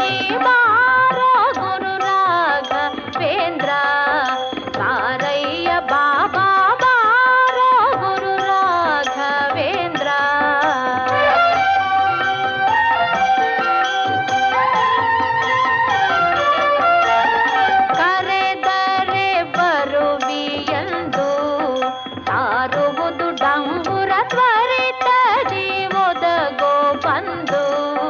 ನೀ ಬಾರೋ ಗುರು ರಾಘವೇಂದ್ರ ಬಾರಯ್ಯ ಬಾಬಾ ಬಾರೋ ಗುರು ರಾಘವೇಂದ್ರ. ಕರೆದರೆ ಬರುವಿಯಂದು ಸಾರುವುದು ಡಂಗುರ ತ್ವರಿತ ಜೀವೊದಗೋ ಬಂದು.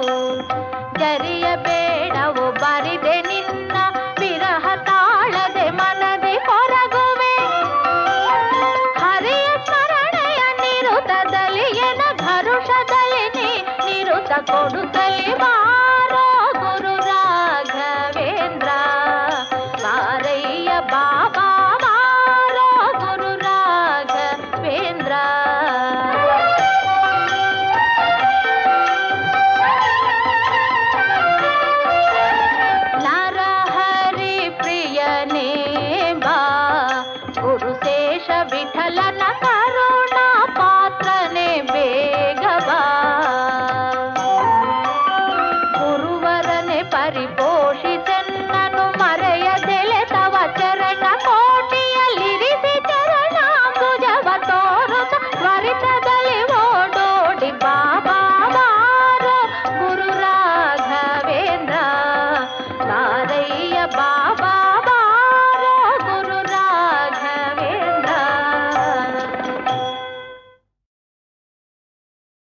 ಜರಿಯಬೇಡವು ಬರಿದೆ ನಿನ್ನ ವಿರಹ ತಾಳದೆ ಮನದಿ ಕೊರಗುವೆ. ಹರಿಯ ಸ್ಮರಣೆಯ ನಿರುತದಲ್ಲಿ ಎನ ಭರುಷದಲ್ಲಿ ನೀ ನಿರುತ ಕೊಡುತ್ತಲಿ ಬಾರೋ ಗುರು ರಾಘವೇಂದ್ರ ಬಾರಯ್ಯ ಬಾಬಾ ಬಾರೋ ಗುರು ರಾಘವೇಂದ್ರ. ನರಹರಿ ಪ್ರಿಯನೇ ಬಾ ಗುರುಶೇಷ ವಿಠಲನ